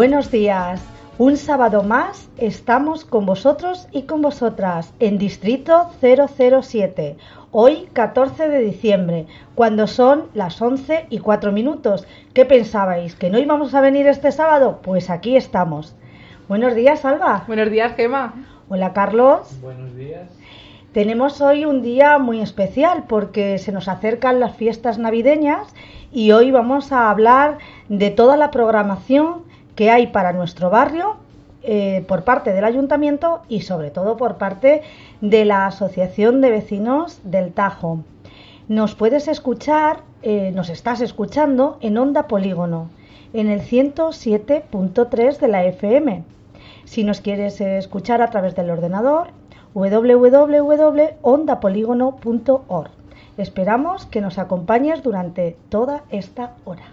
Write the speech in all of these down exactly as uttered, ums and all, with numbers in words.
Buenos días. Un sábado más estamos con vosotros y con vosotras en Distrito cero cero siete. Hoy catorce de diciembre, cuando son las once y cuatro minutos. ¿Qué pensabais? ¿Que no íbamos a venir este sábado? Pues aquí estamos. Buenos días, Alba. Buenos días, Gemma. Hola, Carlos. Buenos días. Tenemos hoy un día muy especial porque se nos acercan las fiestas navideñas y hoy vamos a hablar de toda la programación que hay para nuestro barrio eh, por parte del ayuntamiento y sobre todo por parte de la Asociación de Vecinos del Tajo. Nos puedes escuchar, eh, nos estás escuchando en Onda Polígono, en el ciento siete punto tres de la F M. Si nos quieres escuchar a través del ordenador, doble u doble u doble u punto onda polígono punto org. Esperamos que nos acompañes durante toda esta hora.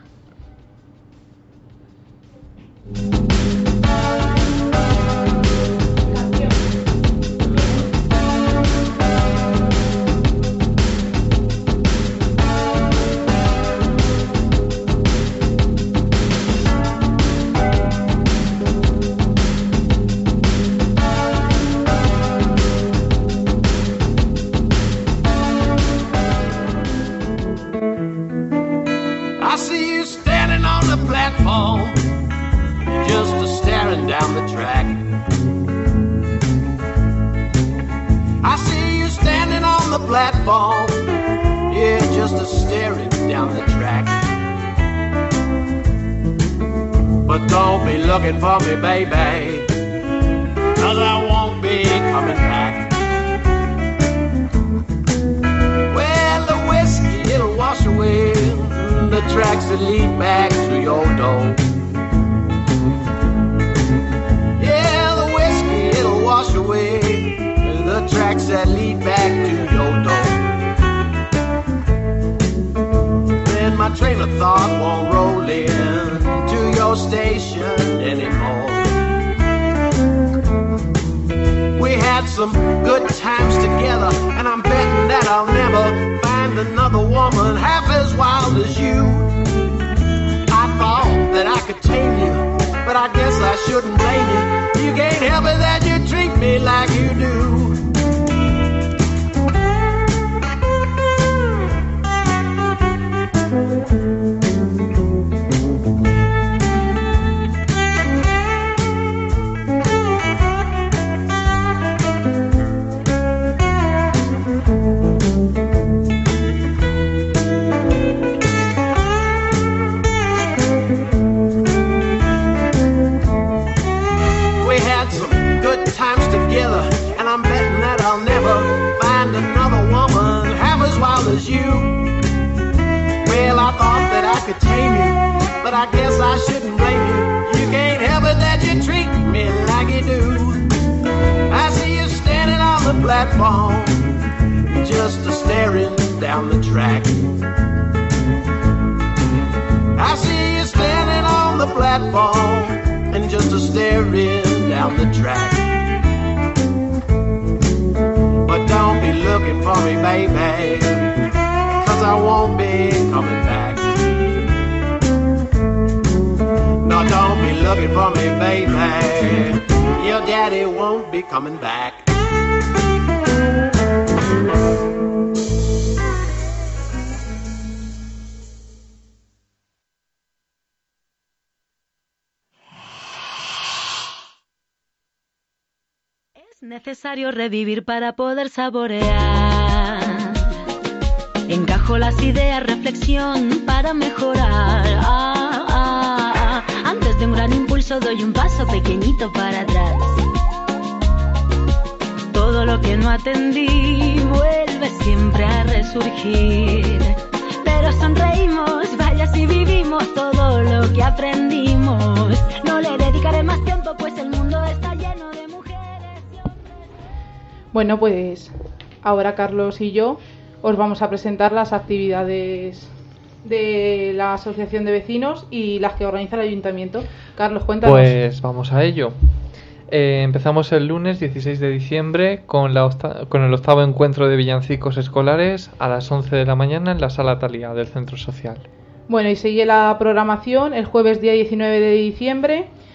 Platform, yeah, just a staring down the track. But don't be looking for me, baby, 'cause I won't be coming back. Well, the whiskey, it'll wash away the tracks that lead back to your door. Yeah, the whiskey, it'll wash away the tracks that lead back to your door. Then my train of thought won't roll in to your station anymore. We had some good times together, and I'm betting that I'll never find another woman half as wild as you. I thought that I could tame you, but I guess I shouldn't blame you. You can't help it that you treat me like you do. As you. Well, I thought that I could tame you, but I guess I shouldn't blame you. You can't help it that you treat me like you do. I see you standing on the platform, just a staring down the track. I see you standing on the platform and just a staring down the track. But don't be looking for me, baby, 'cause I won't be coming back. No, don't be looking for me, baby. Your daddy won't be coming back. Es necesario revivir para poder saborear. Encajo las ideas, reflexión para mejorar. Ah, ah, ah. Antes de un gran impulso doy un paso pequeñito para atrás. Todo lo que no atendí vuelve siempre a resurgir. Pero sonreímos, vaya si vivimos todo lo que aprendimos. No le dedicaré más tiempo, pues el mundo está lleno de mujeres. Bueno, pues ahora Carlos y yo os vamos a presentar las actividades de la Asociación de Vecinos y las que organiza el Ayuntamiento. Carlos, cuéntanos. Pues vamos a ello. Eh, empezamos el lunes dieciséis de diciembre con, la osta- con el octavo encuentro de villancicos escolares a las once de la mañana en la Sala Talía del Centro Social. Bueno, y sigue la programación el jueves día diecinueve de diciembre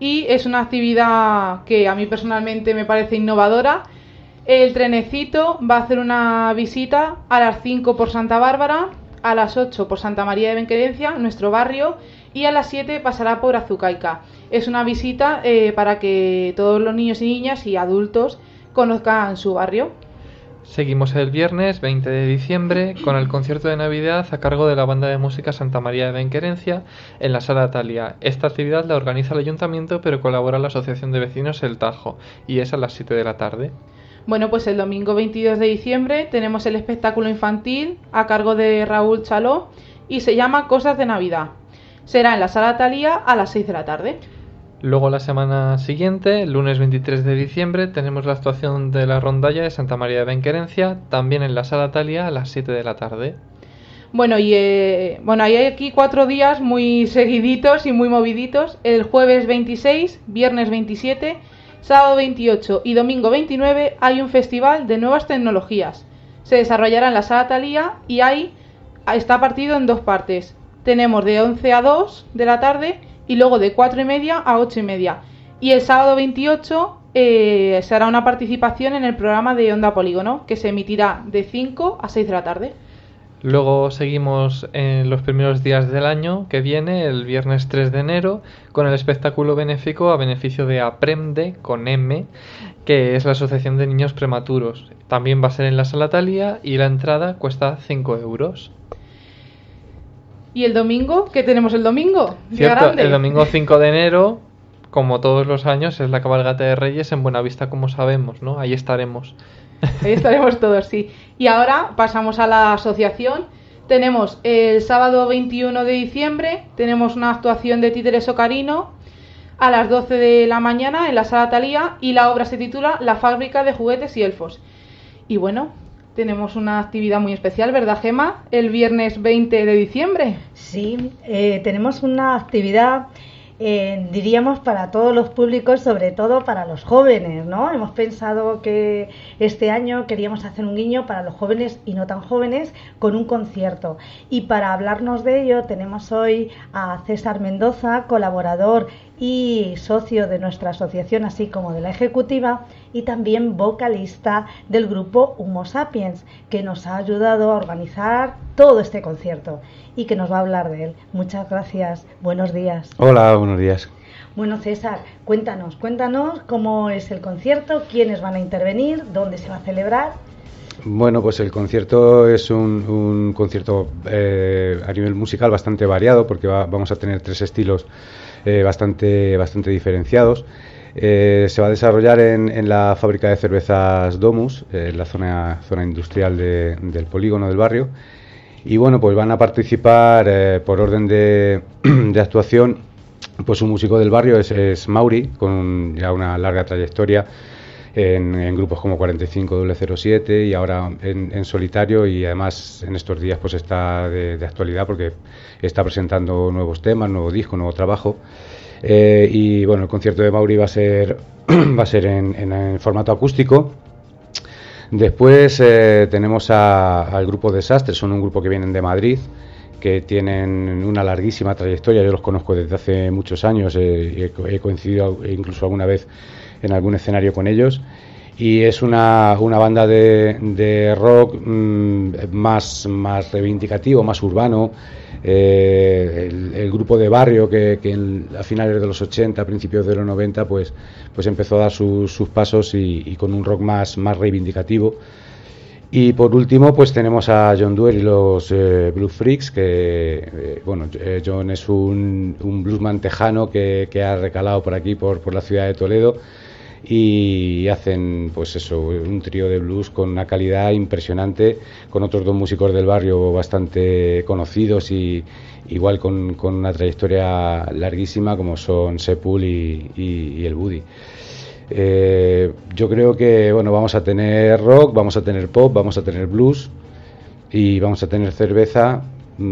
y es una actividad que a mí personalmente me parece innovadora. El trenecito va a hacer una visita a las cinco por Santa Bárbara, a las ocho por Santa María de Benquerencia, nuestro barrio, y a las siete pasará por Azucaica. Es una visita eh, para que todos los niños y niñas y adultos conozcan su barrio. Seguimos el viernes veinte de diciembre con el concierto de Navidad a cargo de la banda de música Santa María de Benquerencia en la Sala Talia. Esta actividad la organiza el ayuntamiento, pero colabora la Asociación de Vecinos El Tajo, y es a las siete de la tarde. Bueno, pues el domingo veintidós de diciembre tenemos el espectáculo infantil a cargo de Raúl Chaló y se llama Cosas de Navidad. Será en la Sala Talía a las seis de la tarde. Luego la semana siguiente, el lunes veintitrés de diciembre, tenemos la actuación de la rondalla de Santa María de Benquerencia, también en la Sala Talia a las siete de la tarde. Bueno, y eh, bueno, hay aquí cuatro días muy seguiditos y muy moviditos. El jueves veintiséis, viernes veintisiete, sábado veintiocho y domingo veintinueve hay un festival de nuevas tecnologías. Se desarrollará en la Sala Talía y ahí está partido en dos partes. Tenemos de once a dos de la tarde y luego de cuatro y media a ocho y media. Y el sábado veintiocho eh, se hará una participación en el programa de Onda Polígono, que se emitirá de cinco a seis de la tarde. Luego seguimos en los primeros días del año que viene, el viernes tres de enero, con el espectáculo benéfico a beneficio de Aprende con M, que es la Asociación de Niños Prematuros. También va a ser en la Sala Talía y la entrada cuesta cinco euros. ¿Y el domingo? ¿Qué tenemos el domingo? Cierto, el domingo cinco de enero, como todos los años, es la cabalgata de Reyes en Buenavista, como sabemos, ¿no? Ahí estaremos. Ahí estaremos todos, sí. Y ahora pasamos a la asociación. Tenemos el sábado veintiuno de diciembre, tenemos una actuación de Títeres Ocarino a las doce de la mañana en la Sala Talía y la obra se titula La fábrica de juguetes y elfos. Y bueno, tenemos una actividad muy especial, ¿verdad, Gema? El viernes veinte de diciembre. Sí, eh, tenemos una actividad, eh, diríamos, para todos los públicos, sobre todo para los jóvenes, ¿no? Hemos pensado que este año queríamos hacer un guiño para los jóvenes y no tan jóvenes con un concierto. Y para hablarnos de ello tenemos hoy a César Mendoza, colaborador y socio de nuestra asociación, así como de la ejecutiva, y también vocalista del grupo Homo Sapiens, que nos ha ayudado a organizar todo este concierto y que nos va a hablar de él. Muchas gracias, buenos días. Hola, buenos días. Bueno, César, cuéntanos, cuéntanos cómo es el concierto, quiénes van a intervenir, dónde se va a celebrar. Bueno, pues el concierto es un, un concierto eh, a nivel musical bastante variado, porque va, vamos a tener tres estilos eh, bastante, bastante diferenciados. Eh, se va a desarrollar en, en la fábrica de cervezas Domus, eh, en la zona, zona industrial de, del polígono del barrio. Y bueno, pues van a participar eh, por orden de, de actuación, pues un músico del barrio es, es Mauri, con ya una larga trayectoria en, en grupos como cuarenta y cinco doble cero siete y ahora en, en solitario, y además en estos días pues está de, de actualidad porque está presentando nuevos temas, nuevo disco, nuevo trabajo. Eh, y bueno, el concierto de Mauri va a ser va a ser en, en, en formato acústico. Después eh, tenemos a, al grupo Desastres, son un grupo que vienen de Madrid, que tienen una larguísima trayectoria. Yo los conozco desde hace muchos años, eh, he, he coincidido incluso alguna vez en algún escenario con ellos, y es una, una banda de, de rock mmm, más, más reivindicativo, más urbano. Eh, el, el grupo de barrio que, que en, a finales de los ochenta, principios de los noventa, pues, pues empezó a dar su, sus pasos y, y con un rock más, más reivindicativo. Y por último pues tenemos a John Duer y los eh, Blues Freaks, que eh, bueno, eh, John es un, un bluesman tejano que, que ha recalado por aquí, por, por la ciudad de Toledo, y hacen pues eso, un trío de blues con una calidad impresionante, con otros dos músicos del barrio bastante conocidos y igual con, con una trayectoria larguísima, como son Sepul y, y, y el Buddy. Eh, yo creo que bueno, vamos a tener rock, vamos a tener pop, vamos a tener blues y vamos a tener cerveza.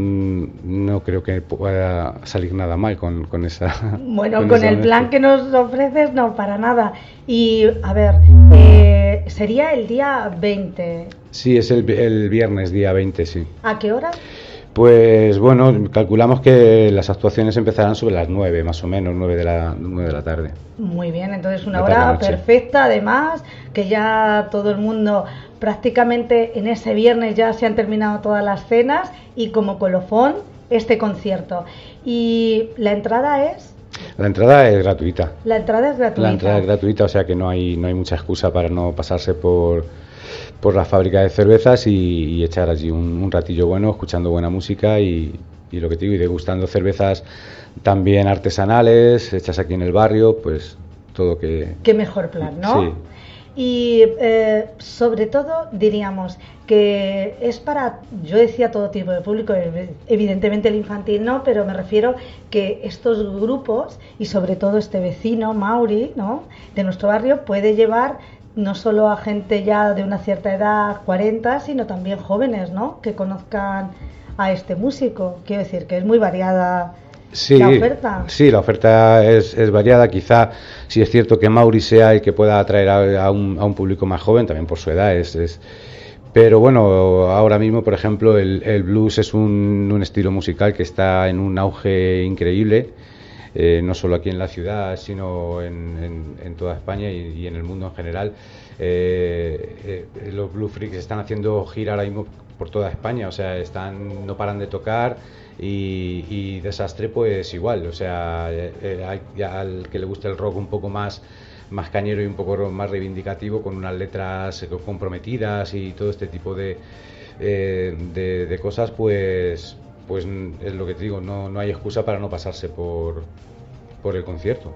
No creo que pueda salir nada mal con, con esa. Bueno, con, con el esa plan que nos ofreces, no, para nada. Y a ver, eh, sería el día veinte. Sí, es el, el viernes, día veinte, sí. ¿A qué hora? Pues bueno, calculamos que las actuaciones empezarán sobre las nueve, más o menos, nueve de la, nueve de la tarde. Muy bien, entonces una La hora tarde-noche. perfecta, además, que ya todo el mundo, prácticamente en ese viernes ya se han terminado todas las cenas y como colofón este concierto. Y la entrada es... La entrada es gratuita. La entrada es gratuita. La entrada es gratuita, o sea que no hay no hay mucha excusa para no pasarse por, por la fábrica de cervezas y, y echar allí un, un ratillo bueno, escuchando buena música y, y lo que te digo, y degustando cervezas también artesanales, hechas aquí en el barrio, pues todo que... Qué mejor plan, ¿no? Sí. Y eh, sobre todo diríamos que es para, yo decía todo tipo de público, evidentemente el infantil no, pero me refiero que estos grupos y sobre todo este vecino, Mauri, ¿no?, de nuestro barrio, puede llevar no solo a gente ya de una cierta edad, cuarenta, sino también jóvenes, ¿no?, que conozcan a este músico. Quiero decir que es muy variada. Sí, la oferta. Sí, la oferta es, es variada. Quizá sí es cierto que Mauri sea el que pueda atraer a, a, un, a un público más joven, también por su edad. Es, es... Pero bueno, ahora mismo, por ejemplo, el, el blues es un, un estilo musical que está en un auge increíble, eh, no solo aquí en la ciudad, sino en, en, en toda España y, y en el mundo en general. Eh, eh, los Blues Freaks están haciendo gira ahora mismo por toda España, o sea, están no paran de tocar. Y, y Desastre pues igual, o sea, eh, hay, al que le guste el rock un poco más más cañero y un poco más reivindicativo, con unas letras comprometidas y todo este tipo de, eh, de, de cosas, pues pues es lo que te digo, no, no hay excusa para no pasarse por, por el concierto.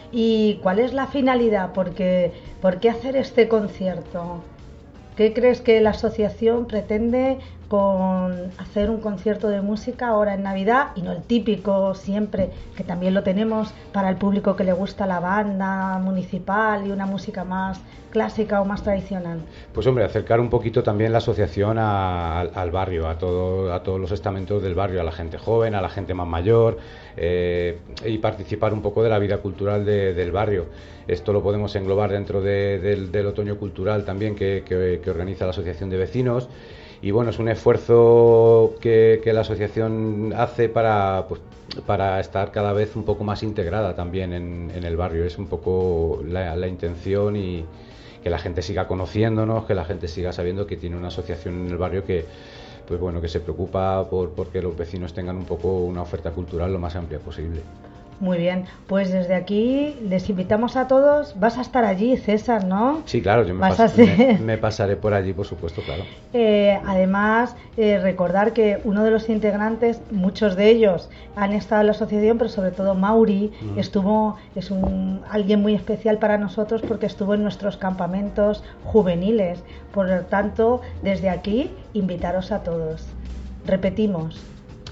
¿Y cuál es la finalidad? Porque, ¿por qué hacer este concierto? ¿Qué crees que la asociación pretende con hacer un concierto de música ahora en Navidad y no el típico siempre, que también lo tenemos para el público que le gusta la banda municipal y una música más clásica o más tradicional? Pues hombre, acercar un poquito también la asociación a, al, al barrio, a, todo, a todos los estamentos del barrio, a la gente joven, a la gente más mayor, eh, y participar un poco de la vida cultural de, del barrio. Esto lo podemos englobar dentro de, del, del otoño cultural también que, que, que organiza la Asociación de Vecinos. Y bueno, es un esfuerzo que, que la asociación hace para, pues, para estar cada vez un poco más integrada también en, en el barrio. Es un poco la, la intención, y que la gente siga conociéndonos, que la gente siga sabiendo que tiene una asociación en el barrio que, pues bueno, que se preocupa por, por que los vecinos tengan un poco una oferta cultural lo más amplia posible. Muy bien, pues desde aquí les invitamos a todos. Vas a estar allí, César, ¿no? Sí, claro, yo me, Vas pas- a ser... me, me pasaré por allí, por supuesto, claro. Eh, además, eh, recordar que uno de los integrantes, muchos de ellos han estado en la asociación, pero sobre todo Mauri, Mm. estuvo, es un alguien muy especial para nosotros porque estuvo en nuestros campamentos juveniles. Por lo tanto, desde aquí, invitaros a todos. Repetimos.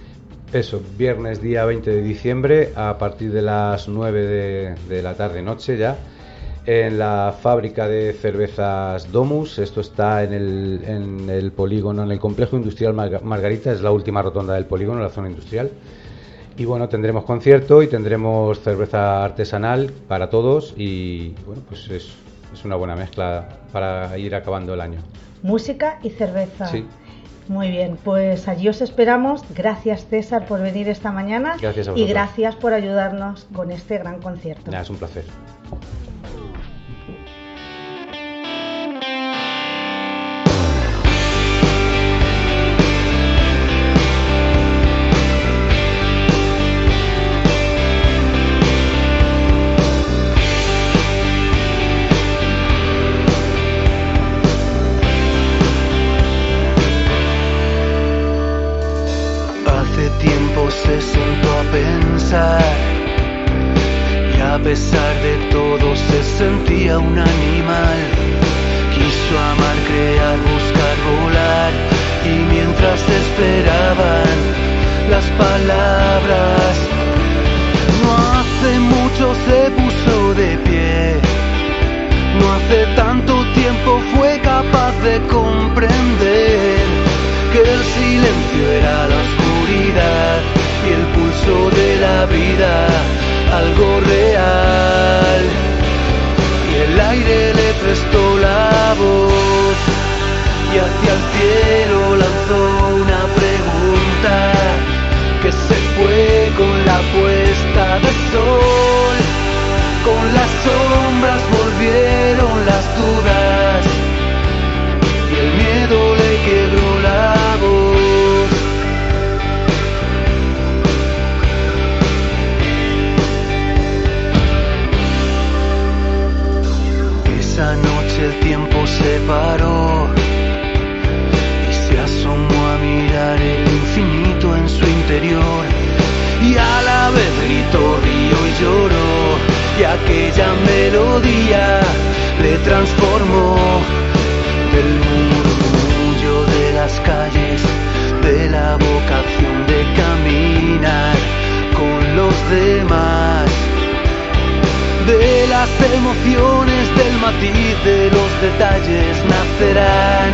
Eso, viernes día veinte de diciembre a partir de las nueve de, de la tarde noche ya, en la fábrica de cervezas Domus. Esto está en el, en el polígono, en el complejo industrial Marga- Margarita, es la última rotonda del polígono, la zona industrial. Y bueno, tendremos concierto y tendremos cerveza artesanal para todos y bueno, pues es, es una buena mezcla para ir acabando el año. Música y cerveza. Sí. Muy bien, pues allí os esperamos. Gracias, César, por venir esta mañana. Gracias a y vosotros. gracias por ayudarnos con este gran concierto. Nada, es un placer. Hace tiempo se sentó a pensar y a pesar de todo se sentía un animal. Quiso amar, crear, buscar, volar, y mientras esperaban las palabras, no hace mucho se puso de pie. No hace tanto tiempo fue capaz de comprender que el silencio era la oscuridad y el pulso de la vida, algo real. Y el aire le prestó la voz y hacia el cielo lanzó una pregunta. aquella melodía le transformó del murmullo de las calles, de la vocación de caminar con los demás, de las emociones, del matiz, de los detalles nacerán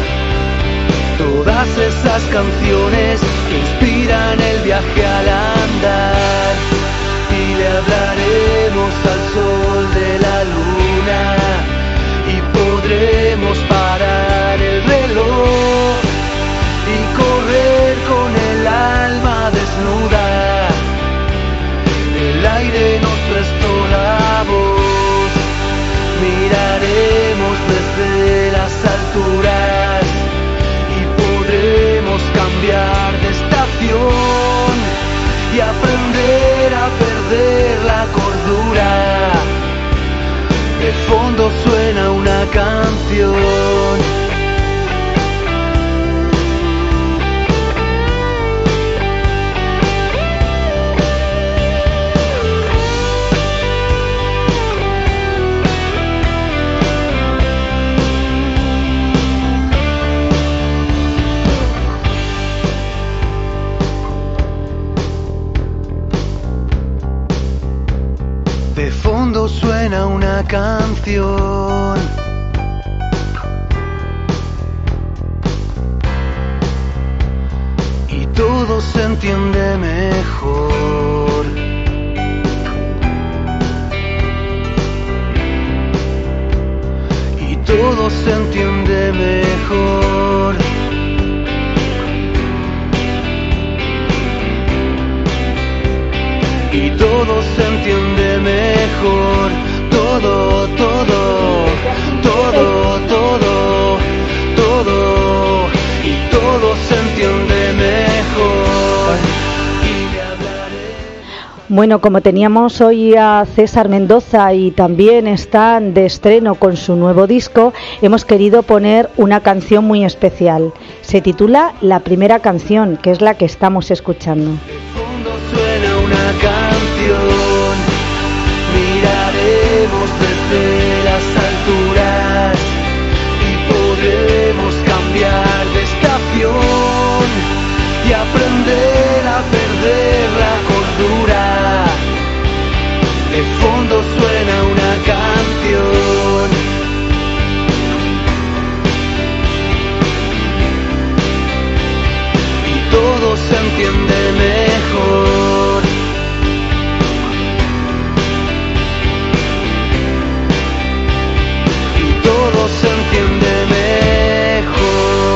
todas esas canciones que inspiran el viaje al andar, y le hablaremos al sol de la luna y podremos parar el reloj y correr con el alma desnuda. El aire nos prestó la voz, miraremos desde las alturas y podremos cambiar de estación y aprender a perder la cordura. De fondo suena una canción. De fondo suena una canción. Y todo se entiende mejor. Y todo se entiende mejor. Y todo se entiende mejor, todo, todo, todo, todo, todo, y todo se entiende mejor. Y le hablaré. Bueno, como teníamos hoy a César Mendoza y también están de estreno con su nuevo disco, hemos querido poner una canción muy especial. Se titula La Primera Canción, que es la que estamos escuchando. Suena una canción, miraremos desde las alturas y podremos cambiar de estación y aprender a perder la cordura. De fondo suena una canción. Y todo se entiende mejor. Y todo se entiende mejor.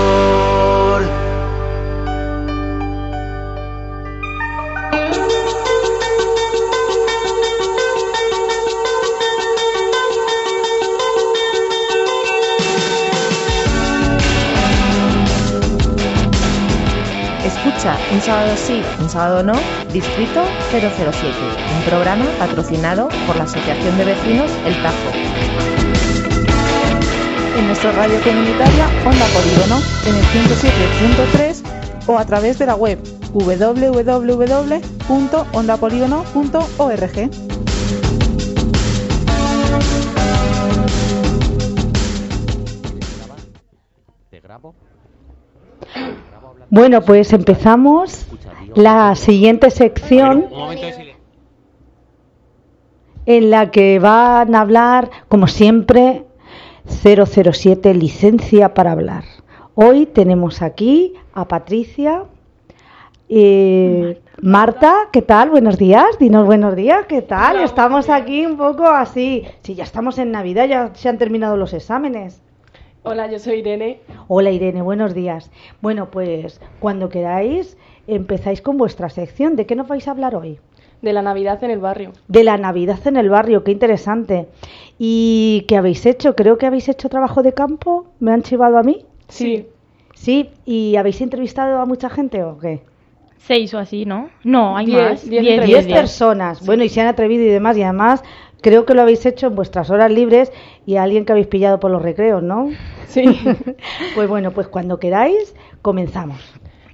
Escucha Un Sábado Sí, Un Sábado No, Distrito cero cero siete, un programa patrocinado por la Asociación de Vecinos El Tajo. En nuestra radio comunitaria Onda Polígono, en el ciento siete punto tres o a través de la web doble u doble u doble u punto onda polígono punto org. Bueno, pues empezamos la siguiente sección en la que van a hablar, como siempre, cero cero siete, licencia para hablar. Hoy tenemos aquí a Patricia, eh, Marta, ¿qué tal? Buenos días, dinos buenos días, ¿qué tal? Hola, estamos aquí un poco así, sí, ya estamos en Navidad, ya se han terminado los exámenes. Hola, yo soy Irene. Hola Irene, buenos días. Bueno, pues cuando queráis empezáis con vuestra sección. ¿De qué nos vais a hablar hoy? De la Navidad en el barrio. De la Navidad en el barrio, qué interesante. ¿Y qué habéis hecho? Creo que habéis hecho trabajo de campo. ¿Me han chivado a mí? Sí. Sí, ¿y habéis entrevistado a mucha gente o qué? Seis o así, ¿no? No, hay Diez, más. diez Diez, Diez diez. personas. Sí. Bueno, y se han atrevido y demás. Y además creo que lo habéis hecho en vuestras horas libres y a alguien que habéis pillado por los recreos, ¿no? Sí. Pues bueno, pues cuando queráis, comenzamos.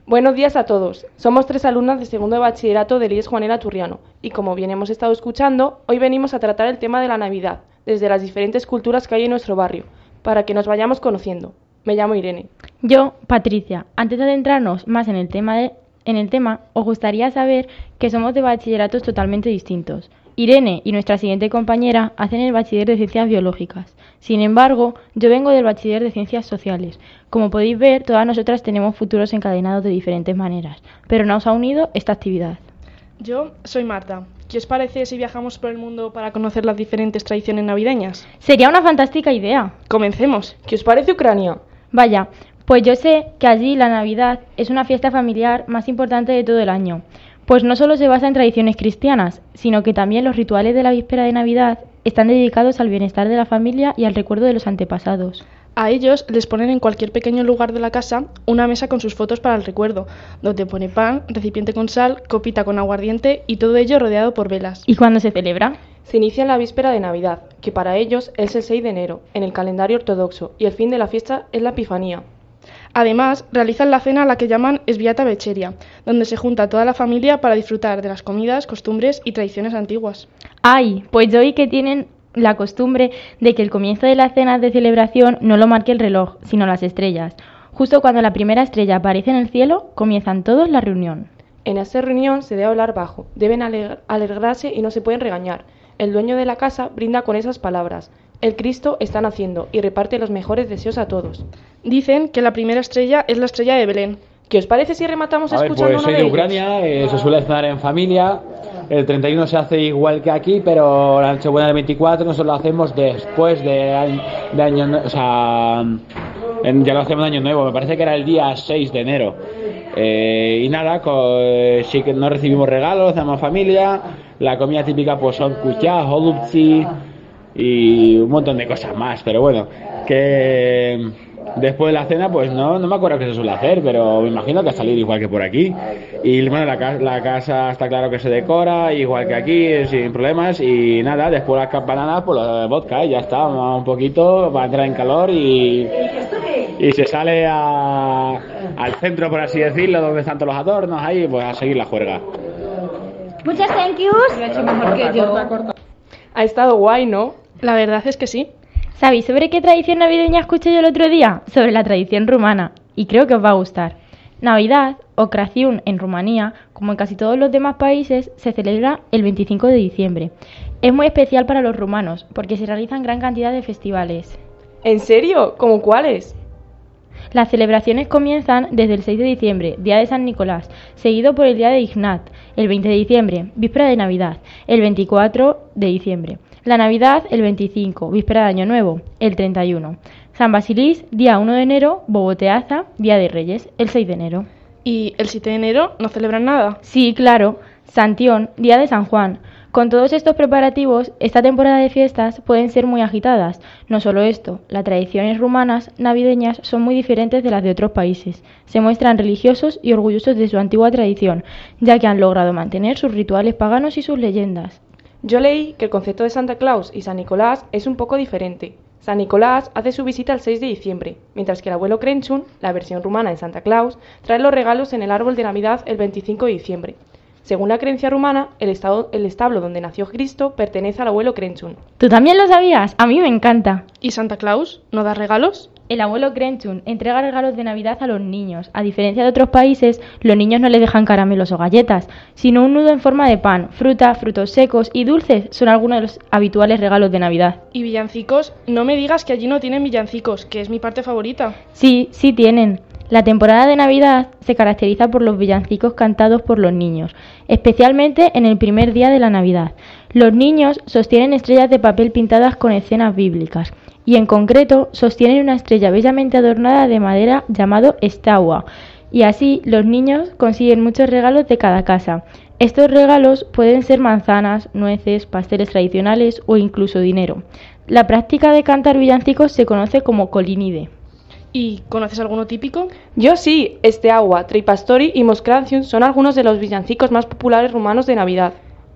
Buenos días a todos. Somos tres alumnas de segundo de bachillerato del I E S Juanela Turriano y como bien hemos estado escuchando, hoy venimos a tratar el tema de la Navidad, desde las diferentes culturas que hay en nuestro barrio, para que nos vayamos conociendo. Me llamo Irene. Yo, Patricia. Antes de adentrarnos más en el tema, de, en el tema, os gustaría saber que somos de bachilleratos totalmente distintos. Irene y nuestra siguiente compañera hacen el bachiller de Ciencias Biológicas. Sin embargo, yo vengo del bachiller de Ciencias Sociales. Como podéis ver, todas nosotras tenemos futuros encadenados de diferentes maneras, pero nos ha unido esta actividad. Yo soy Marta. ¿Qué os parece si viajamos por el mundo para conocer las diferentes tradiciones navideñas? Sería una fantástica idea. Comencemos. ¿Qué os parece Ucrania? Vaya, pues yo sé que allí la Navidad es una fiesta familiar más importante de todo el año. Pues no solo se basa en tradiciones cristianas, sino que también los rituales de la víspera de Navidad están dedicados al bienestar de la familia y al recuerdo de los antepasados. A ellos les ponen en cualquier pequeño lugar de la casa una mesa con sus fotos para el recuerdo, donde pone pan, recipiente con sal, copita con aguardiente y todo ello rodeado por velas. ¿Y cuándo se celebra? Se inicia en la víspera de Navidad, que para ellos es el seis de enero, en el calendario ortodoxo, y el fin de la fiesta es la Epifanía. Además, realizan la cena a la que llaman Sviata Večeria, donde se junta toda la familia para disfrutar de las comidas, costumbres y tradiciones antiguas. ¡Ay! Pues yo oí que tienen la costumbre de que el comienzo de las cenas de celebración no lo marque el reloj, sino las estrellas. Justo cuando la primera estrella aparece en el cielo, comienzan todos la reunión. En esta reunión se debe hablar bajo, deben alegr- alegrarse y no se pueden regañar. El dueño de la casa brinda con esas palabras. El Cristo está naciendo y reparte los mejores deseos a todos. Dicen que la primera estrella es la estrella de Belén. ¿Qué os parece si rematamos a ver, escuchando pues una soy de de Ucrania, eh, se suele cenar en familia. El treinta y uno se hace igual que aquí, pero la Nochebuena del veinticuatro nosotros lo hacemos después de año, de año o sea, en, ya lo hacemos de año nuevo. Me parece que era el día seis de enero. Eh, y nada, co, eh, sí que no recibimos regalos, hacemos familia. La comida típica pues son kuchá, holubtsi y un montón de cosas más, pero bueno, que después de la cena pues no no me acuerdo qué se suele hacer, pero me imagino que salir igual que por aquí. Y bueno, la, ca- la casa está claro que se decora igual que aquí, sin problemas. Y nada, después las campanadas pues los vodka y ya está, un poquito para entrar en calor y y se sale a, al centro, por así decirlo, donde están todos los adornos ahí, pues a seguir la juerga. Muchas thank yous. Lo he hecho mejor que yo. Ha estado guay, ¿no? La verdad es que sí. ¿Sabéis sobre qué tradición navideña escuché yo el otro día? Sobre la tradición rumana. Y creo que os va a gustar. Navidad, o Crăciun en Rumanía, como en casi todos los demás países, se celebra el veinticinco de diciembre. Es muy especial para los rumanos, porque se realizan gran cantidad de festivales. ¿En serio? ¿Cómo cuáles? Las celebraciones comienzan desde el seis de diciembre, día de San Nicolás, seguido por el día de Ignat, el veinte de diciembre, víspera de Navidad, el veinticuatro de diciembre. La Navidad, el veinticinco, víspera de Año Nuevo, el treinta y uno. San Basilís, día uno de enero, Boboteaza, día de Reyes, el seis de enero. ¿Y el siete de enero no celebran nada? Sí, claro, Santión, día de San Juan. Con todos estos preparativos, esta temporada de fiestas pueden ser muy agitadas. No solo esto, las tradiciones rumanas navideñas son muy diferentes de las de otros países. Se muestran religiosos y orgullosos de su antigua tradición, ya que han logrado mantener sus rituales paganos y sus leyendas. Yo leí que el concepto de Santa Claus y San Nicolás es un poco diferente. San Nicolás hace su visita el seis de diciembre, mientras que el abuelo Crăciun, la versión rumana de Santa Claus, trae los regalos en el árbol de Navidad el veinticinco de diciembre. Según la creencia rumana, el, estado, el establo donde nació Cristo pertenece al abuelo Crăciun. ¿Tú también lo sabías? A mí me encanta. ¿Y Santa Claus no da regalos? El abuelo Crăciun entrega regalos de Navidad a los niños. A diferencia de otros países, los niños no le dejan caramelos o galletas, sino un nudo en forma de pan, fruta, frutos secos y dulces son algunos de los habituales regalos de Navidad. ¿Y villancicos? No me digas que allí no tienen villancicos, que es mi parte favorita. Sí, sí tienen. La temporada de Navidad se caracteriza por los villancicos cantados por los niños, especialmente en el primer día de la Navidad. Los niños sostienen estrellas de papel pintadas con escenas bíblicas y en concreto sostienen una estrella bellamente adornada de madera llamado estaua, y así los niños consiguen muchos regalos de cada casa. Estos regalos pueden ser manzanas, nueces, pasteles tradicionales o incluso dinero. La práctica de cantar villancicos se conoce como colinide. ¿Y conoces alguno típico? Yo sí, este agua, Treipastori y Moscranciun son algunos de los villancicos más populares rumanos de Navidad.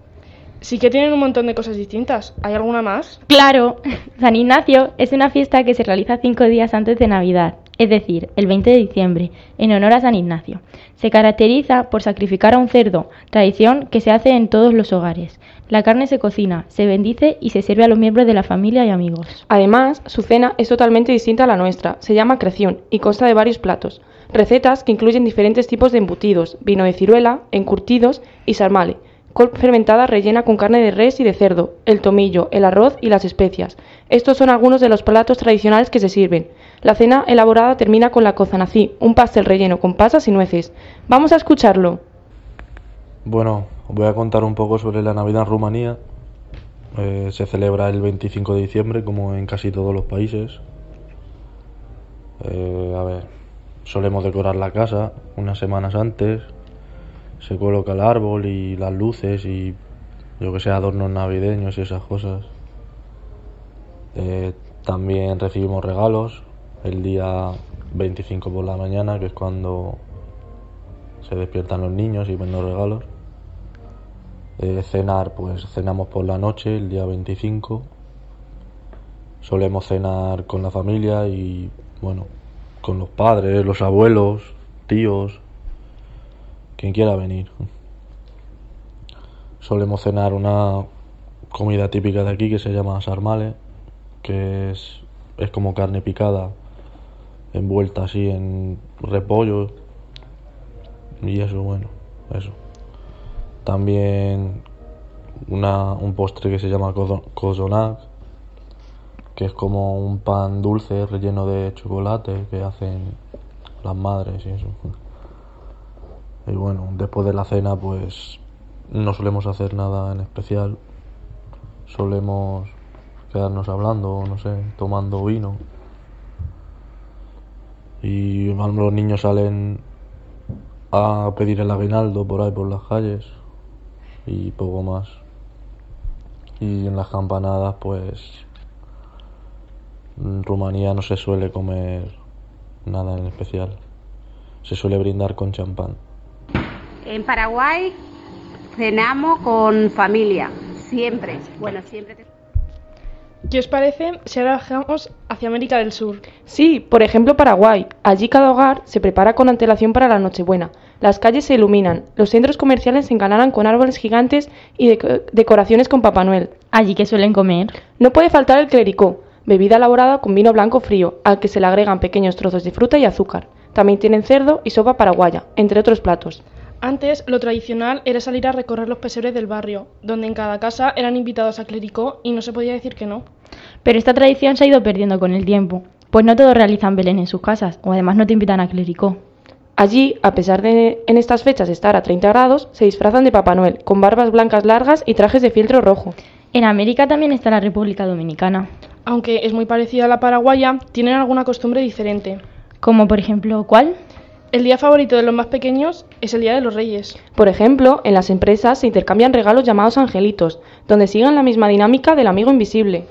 Sí que tienen un montón de cosas distintas. ¿Hay alguna más? ¡Claro! San Ignacio es una fiesta que se realiza cinco días antes de Navidad. es decir, el veinte de diciembre, en honor a San Ignacio. Se caracteriza por sacrificar a un cerdo, tradición que se hace en todos los hogares. La carne se cocina, se bendice y se sirve a los miembros de la familia y amigos. Además, su cena es totalmente distinta a la nuestra. Se llama creación y consta de varios platos. Recetas que incluyen diferentes tipos de embutidos, vino de ciruela, encurtidos y sarmale, col fermentada rellena con carne de res y de cerdo, el tomillo, el arroz y las especias. Estos son algunos de los platos tradicionales que se sirven. La cena elaborada termina con la kozanací, un pastel relleno con pasas y nueces. Vamos a escucharlo. Bueno, os voy a contar un poco sobre la Navidad en Rumanía. Eh, se celebra el veinticinco de diciembre, como en casi todos los países. Eh, a ver, solemos decorar la casa unas semanas antes. Se coloca el árbol y las luces y yo que sé, adornos navideños y esas cosas. Eh, también recibimos regalos el día veinticinco por la mañana, que es cuando se despiertan los niños y ven los regalos. Eh, cenar, pues cenamos por la noche el día veinticinco. Solemos cenar con la familia y bueno, con los padres, los abuelos, tíos, quien quiera venir. Solemos cenar una comida típica de aquí que se llama sarmale, que es, es como carne picada envuelta así en repollo y eso, bueno, eso. También una, un postre que se llama cozonac, que es como un pan dulce relleno de chocolate que hacen las madres y eso. Y bueno, después de la cena pues no solemos hacer nada en especial. Solemos quedarnos hablando, no sé, tomando vino. Y los niños salen a pedir el aguinaldo por ahí por las calles y poco más. Y en las campanadas pues en Rumanía no se suele comer nada en especial. Se suele brindar con champán. En Paraguay cenamos con familia, siempre. Bueno, siempre. Te... ¿Qué os parece si ahora viajamos hacia América del Sur? Sí, por ejemplo Paraguay. Allí cada hogar se prepara con antelación para la Nochebuena. Las calles se iluminan, los centros comerciales se engalanan con árboles gigantes y de- decoraciones con Papá Noel. ¿Allí qué suelen comer? No puede faltar el clericó, bebida elaborada con vino blanco frío, al que se le agregan pequeños trozos de fruta y azúcar. También tienen cerdo y sopa paraguaya, entre otros platos. Antes, lo tradicional era salir a recorrer los pesebres del barrio, donde en cada casa eran invitados a clericó y no se podía decir que no. Pero esta tradición se ha ido perdiendo con el tiempo, pues no todos realizan Belén en sus casas, o además no te invitan a clericó. Allí, a pesar de en estas fechas estar a treinta grados, se disfrazan de Papá Noel, con barbas blancas largas y trajes de fieltro rojo. En América también está la República Dominicana. Aunque es muy parecida a la paraguaya, tienen alguna costumbre diferente. Como por ejemplo, ¿cuál? El día favorito de los más pequeños es el Día de los Reyes. Por ejemplo, en las empresas se intercambian regalos llamados angelitos, donde siguen la misma dinámica del amigo invisible.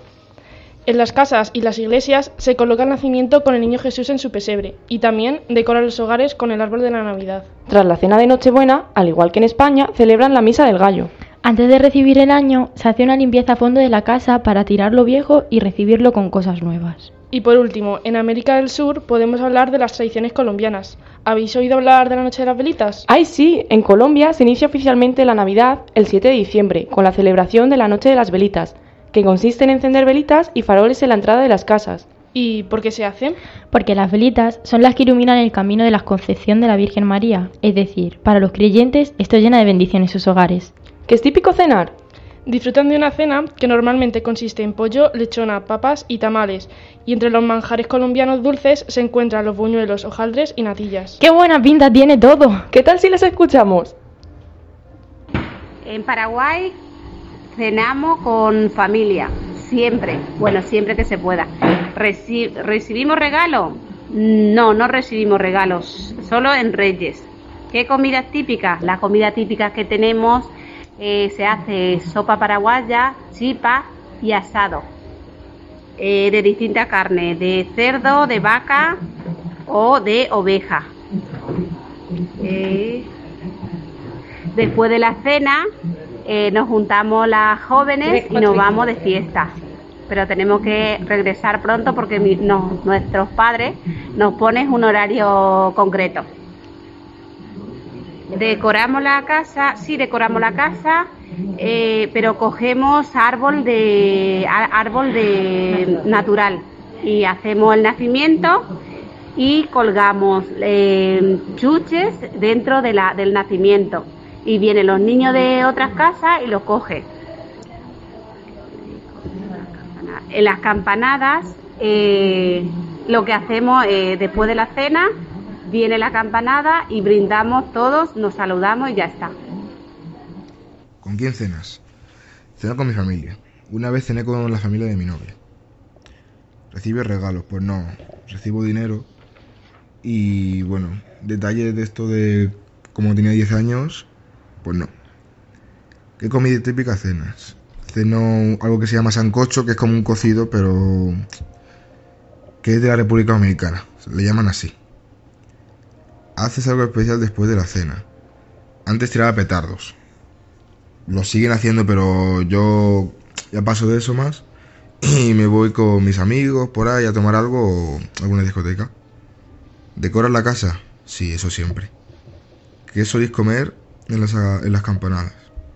En las casas y las iglesias se coloca el nacimiento con el niño Jesús en su pesebre y también decoran los hogares con el árbol de la Navidad. Tras la cena de Nochebuena, al igual que en España, celebran la Misa del Gallo. Antes de recibir el año, se hace una limpieza a fondo de la casa para tirar lo viejo y recibirlo con cosas nuevas. Y por último, en América del Sur podemos hablar de las tradiciones colombianas. ¿Habéis oído hablar de la Noche de las Velitas? ¡Ay, sí! En Colombia se inicia oficialmente la Navidad el siete de diciembre, con la celebración de la Noche de las Velitas, que consiste en encender velitas y faroles en la entrada de las casas. ¿Y por qué se hace? Porque las velitas son las que iluminan el camino de la Concepción de la Virgen María, es decir, para los creyentes esto llena de bendiciones sus hogares. ¿Qué es típico cenar? Disfrutan de una cena que normalmente consiste en pollo, lechona, papas y tamales, y entre los manjares colombianos dulces se encuentran los buñuelos, hojaldres y natillas. ¡Qué buena pinta tiene todo! ¿Qué tal si les escuchamos? En Paraguay cenamos con familia, siempre. Bueno, siempre que se pueda. Reci- ¿Recibimos regalos? No, no recibimos regalos, solo en Reyes. ¿Qué comida típica? La comida típica que tenemos eh, se hace sopa paraguaya, chipa y asado. Eh, de distinta carne, de cerdo, de vaca o de oveja. Eh, después de la cena eh, nos juntamos las jóvenes y nos vamos de fiesta. pero tenemos que regresar pronto porque mi, no, nuestros padres nos ponen un horario concreto. Decoramos la casa, sí decoramos la casa, eh, pero cogemos árbol de árbol de natural y hacemos el nacimiento y colgamos eh, chuches dentro de la, del nacimiento y vienen los niños de otras casas y los cogen. En las campanadas eh, lo que hacemos eh, después de la cena viene la campanada y brindamos todos, nos saludamos y ya está. ¿Con quién cenas? Ceno con mi familia. Una vez cené con la familia de mi novia. ¿Recibes regalos? Pues no, recibo dinero. Y bueno, detalles de esto de como tenía diez años, pues no. ¿Qué comida típica cenas? Ceno algo que se llama sancocho, que es como un cocido, pero que es de la República Dominicana, le llaman así. Haces algo especial después de la cena. Antes tiraba petardos. Lo siguen haciendo, pero yo ya paso de eso más y me voy con mis amigos por ahí a tomar algo o alguna discoteca. ¿Decoras la casa? Sí, eso siempre. ¿Qué soléis comer en las, en las campanadas?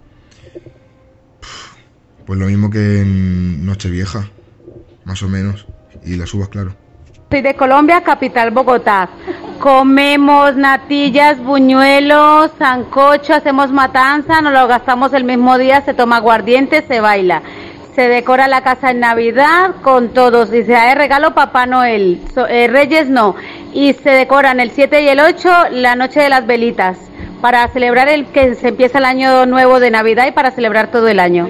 Pues lo mismo que en Nochevieja, más o menos, y las uvas, claro. Soy de Colombia, capital Bogotá. Comemos natillas, buñuelos, sancocho, hacemos matanza, nos lo gastamos el mismo día, se toma aguardiente, se baila. Se decora la casa en Navidad con todos y se da de regalo Papá Noel, so, eh, Reyes no. Y se decoran el siete y el ocho la noche de las velitas para celebrar el que se empieza el año nuevo de Navidad y para celebrar todo el año.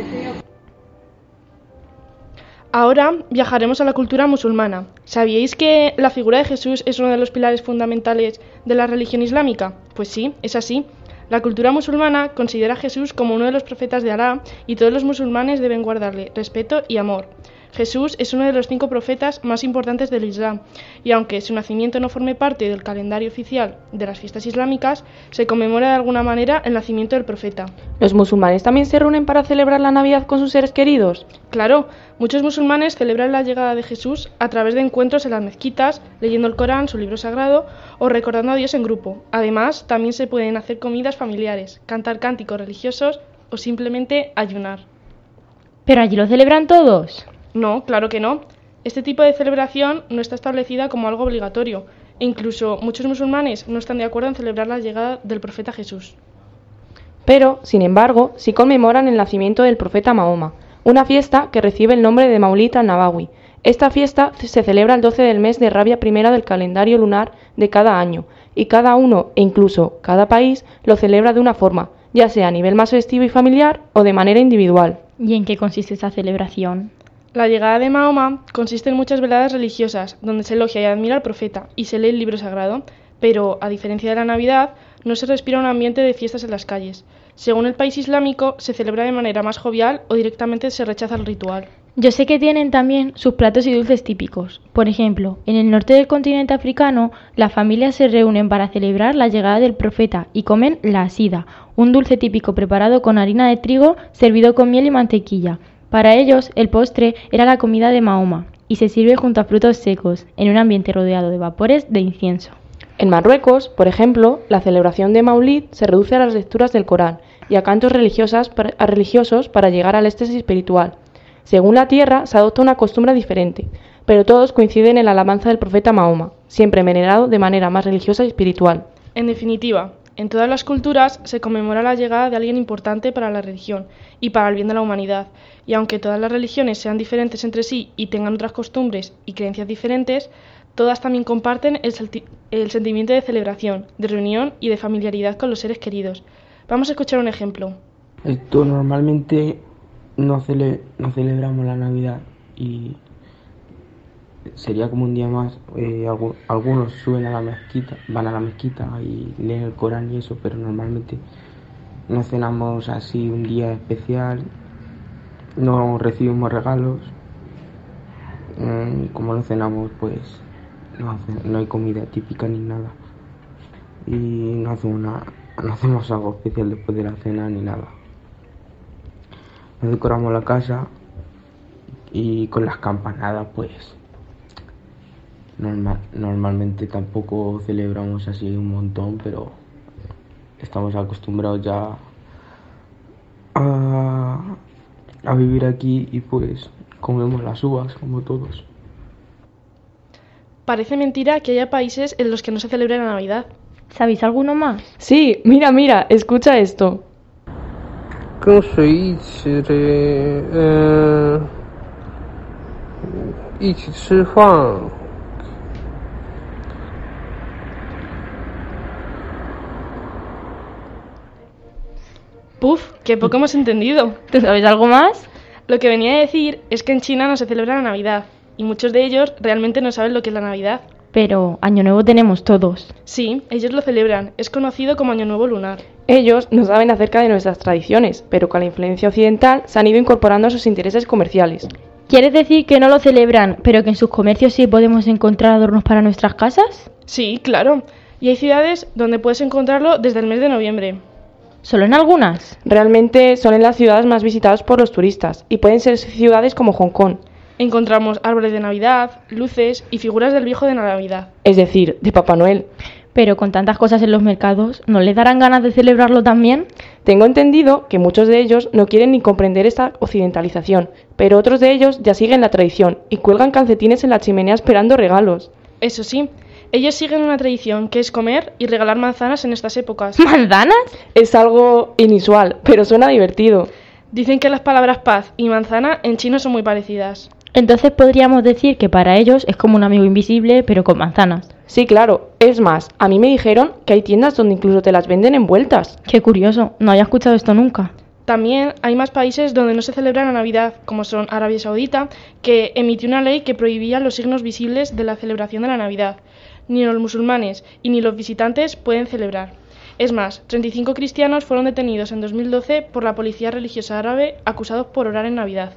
Ahora viajaremos a la cultura musulmana. ¿Sabíais que la figura de Jesús es uno de los pilares fundamentales de la religión islámica? Pues sí, es así. La cultura musulmana considera a Jesús como uno de los profetas de Alá y todos los musulmanes deben guardarle respeto y amor. Jesús es uno de los cinco profetas más importantes del Islam y aunque su nacimiento no forme parte del calendario oficial de las fiestas islámicas, se conmemora de alguna manera el nacimiento del profeta. ¿Los musulmanes también se reúnen para celebrar la Navidad con sus seres queridos? Claro, muchos musulmanes celebran la llegada de Jesús a través de encuentros en las mezquitas, leyendo el Corán, su libro sagrado, o recordando a Dios en grupo. Además, también se pueden hacer comidas familiares, cantar cánticos religiosos o simplemente ayunar. ¿Pero allí lo celebran todos? No, claro que no. Este tipo de celebración no está establecida como algo obligatorio e incluso muchos musulmanes no están de acuerdo en celebrar la llegada del profeta Jesús. Pero, sin embargo, sí conmemoran el nacimiento del profeta Mahoma, una fiesta que recibe el nombre de Maulid al-Nabawi. Esta fiesta se celebra el doce del mes de Rabia primera del calendario lunar de cada año y cada uno e incluso cada país lo celebra de una forma, ya sea a nivel más festivo y familiar o de manera individual. ¿Y en qué consiste esa celebración? La llegada de Mahoma consiste en muchas veladas religiosas, donde se elogia y admira al profeta y se lee el libro sagrado, pero, a diferencia de la Navidad, no se respira un ambiente de fiestas en las calles. Según el país islámico, se celebra de manera más jovial o directamente se rechaza el ritual. Yo sé que tienen también sus platos y dulces típicos. Por ejemplo, en el norte del continente africano, las familias se reúnen para celebrar la llegada del profeta y comen la asida, un dulce típico preparado con harina de trigo servido con miel y mantequilla. Para ellos, el postre era la comida de Mahoma y se sirve junto a frutos secos, en un ambiente rodeado de vapores de incienso. En Marruecos, por ejemplo, la celebración de Maulid se reduce a las lecturas del Corán y a cantos religiosas para, a religiosos para llegar al éxtasis espiritual. Según la tierra, se adopta una costumbre diferente, pero todos coinciden en la alabanza del profeta Mahoma, siempre venerado de manera más religiosa y espiritual. En definitiva, en todas las culturas se conmemora la llegada de alguien importante para la religión y para el bien de la humanidad, y aunque todas las religiones sean diferentes entre sí y tengan otras costumbres y creencias diferentes, todas también comparten el, el sentimiento de celebración, de reunión y de familiaridad con los seres queridos. Vamos a escuchar un ejemplo. Esto normalmente no, cele no celebramos la Navidad y sería como un día más. Eh, algu algunos suben a la mezquita, van a la mezquita y leen el Corán y eso, pero normalmente no cenamos así un día especial, no recibimos regalos. Mm, como no cenamos, pues no, hace, no hay comida típica ni nada y no hacemos, una, no hacemos algo especial después de la cena ni nada. Nos decoramos la casa Y con las campanadas, pues normal, normalmente tampoco celebramos así un montón, pero estamos acostumbrados ya a, a vivir aquí y pues comemos las uvas como todos. Parece mentira que haya países en los que no se celebra la Navidad. ¿Sabéis alguno más? Sí, mira, mira, escucha esto. 跟谁一起的呃一起吃饭 Puf, qué poco hemos entendido. ¿Tú sabes algo más? Lo que venía a decir es que en China no se celebra la Navidad y muchos de ellos realmente no saben lo que es la Navidad. Pero Año Nuevo tenemos todos. Sí, ellos lo celebran. Es conocido como Año Nuevo Lunar. Ellos no saben acerca de nuestras tradiciones, pero con la influencia occidental se han ido incorporando a sus intereses comerciales. ¿Quieres decir que no lo celebran, pero que en sus comercios sí podemos encontrar adornos para nuestras casas? Sí, claro. Y hay ciudades donde puedes encontrarlo desde el mes de noviembre. ¿Solo en algunas? Realmente son en las ciudades más visitadas por los turistas, y pueden ser ciudades como Hong Kong. Encontramos árboles de Navidad, luces y figuras del viejo de Navidad. Es decir, de Papá Noel. Pero con tantas cosas en los mercados, ¿no les darán ganas de celebrarlo también? Tengo entendido que muchos de ellos no quieren ni comprender esta occidentalización, pero otros de ellos ya siguen la tradición y cuelgan calcetines en la chimenea esperando regalos. Eso sí, ellos siguen una tradición que es comer y regalar manzanas en estas épocas. ¿Manzanas? Es algo inusual, pero suena divertido. Dicen que las palabras paz y manzana en chino son muy parecidas. Entonces podríamos decir que para ellos es como un amigo invisible, pero con manzanas. Sí, claro. Es más, a mí me dijeron que hay tiendas donde incluso te las venden envueltas. Qué curioso, no había escuchado esto nunca. También hay más países donde no se celebra la Navidad, como son Arabia Saudita, que emitió una ley que prohibía los signos visibles de la celebración de la Navidad. Ni los musulmanes y ni los visitantes pueden celebrar. Es más, treinta y cinco cristianos fueron detenidos en dos mil doce por la policía religiosa árabe acusados por orar en Navidad.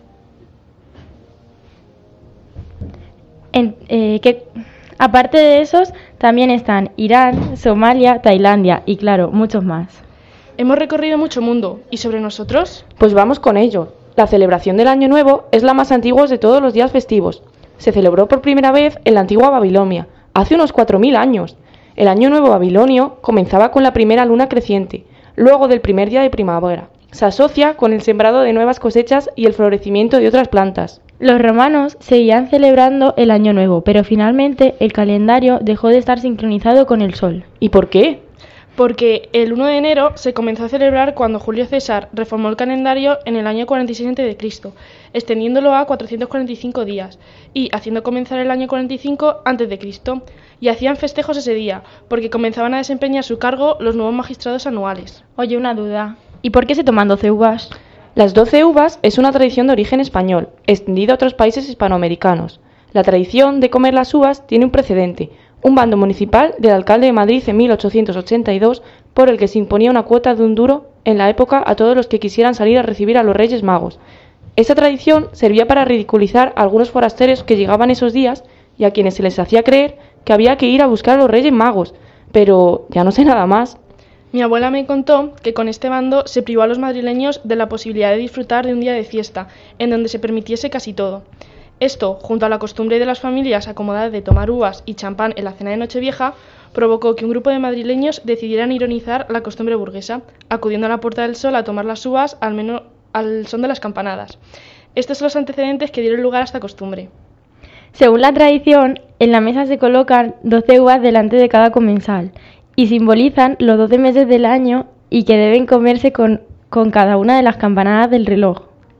En, eh, que, aparte de esos, también están Irán, Somalia, Tailandia y, claro, muchos más. Hemos recorrido mucho mundo. ¿Y sobre nosotros? Pues vamos con ello. La celebración del Año Nuevo es la más antigua de todos los días festivos. Se celebró por primera vez en la antigua Babilonia, hace unos cuatro mil años. El Año Nuevo babilonio comenzaba con la primera luna creciente, luego del primer día de primavera. Se asocia con el sembrado de nuevas cosechas y el florecimiento de otras plantas. Los romanos seguían celebrando el Año Nuevo, pero finalmente el calendario dejó de estar sincronizado con el sol. ¿Y por qué? Porque el uno de enero se comenzó a celebrar cuando Julio César reformó el calendario en el año cuarenta y seis antes de Cristo, extendiéndolo a cuatrocientos cuarenta y cinco días y haciendo comenzar el año cuarenta y cinco antes de Cristo. Y hacían festejos ese día, porque comenzaban a desempeñar su cargo los nuevos magistrados anuales. Oye, una duda. ¿Y por qué se toman doce uvas? Las doce uvas es una tradición de origen español, extendida a otros países hispanoamericanos. La tradición de comer las uvas tiene un precedente, un bando municipal del alcalde de Madrid en mil ochocientos ochenta y dos, por el que se imponía una cuota de un duro en la época a todos los que quisieran salir a recibir a los Reyes Magos. Esta tradición servía para ridiculizar a algunos forasteros que llegaban esos días y a quienes se les hacía creer que había que ir a buscar a los Reyes Magos, pero ya no sé nada más. Mi abuela me contó que con este bando se privó a los madrileños de la posibilidad de disfrutar de un día de fiesta, en donde se permitiese casi todo. Esto, junto a la costumbre de las familias acomodadas de tomar uvas y champán en la cena de Nochevieja, provocó que un grupo de madrileños decidieran ironizar la costumbre burguesa, acudiendo a la Puerta del Sol a tomar las uvas al, menos, al son de las campanadas. Estos son los antecedentes que dieron lugar a esta costumbre. Según la tradición, en la mesa se colocan doce uvas delante de cada comensal y simbolizan los doce meses del año y que deben comerse con, con cada una de las campanadas del reloj.